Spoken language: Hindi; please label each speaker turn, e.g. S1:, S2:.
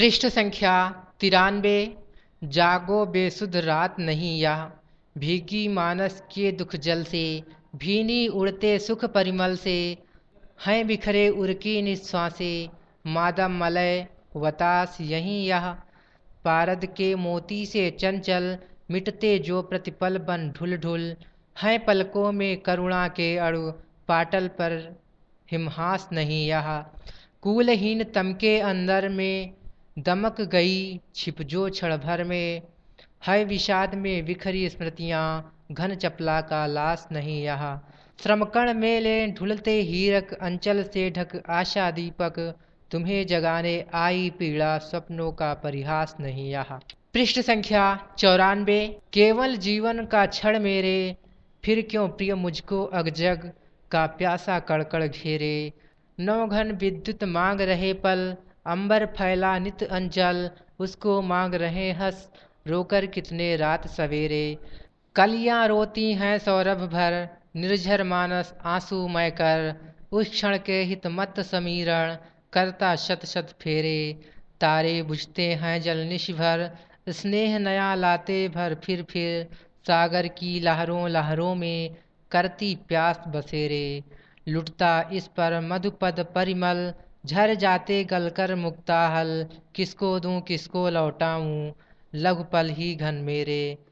S1: पृष्ठ संख्या 93। जागो बेसुध रात नहीं यह, भीगी मानस के दुख जल से, भीनी उड़ते सुख परिमल से, हैं बिखरे उर की निश्वासे, मादम मलय वतास यहीं यह, पारद के मोती से चंचल, मिटते जो प्रतिपल बन ढुल ढुल, हैं पलकों में करुणा के अणु, पाटल पर हिमहास नहीं यह, कूलहीन तम के अंदर में, दमक गई छिप जो क्षण भर में, है विषाद में बिखरी स्मृतियाँ, घन चपला का लाश नहीं यह, श्रमकण में ले ढुलते हीरक, अंचल से ढक आशा दीपक, तुम्हें जगाने आई पीड़ा, स्वप्नों का परिहास नहीं यह। पृष्ठ संख्या 94। केवल जीवन का क्षण मेरे, फिर क्यों प्रिय मुझको अगजग का प्यासा कड़कड़ घेरे, नौघन विद्युत मांग रहे पल, अंबर फैला नित अंचल, उसको मांग रहे हंस रोकर कितने रात सवेरे, कलियां रोती हैं सौरभ भर, निर्झर मानस आंसू मय कर, उस क्षण के हित मत समीरण, करता शत शत फेरे, तारे बुझते हैं जल निश भर, स्नेह नया लाते भर फिर, सागर की लहरों लहरों में, करती प्यास बसेरे, लुटता इस पर मधुपद परिमल, झर जाते गलकर मुक्ताहल, किसको दूं किसको लौटाऊं, लघु पल ही घन मेरे,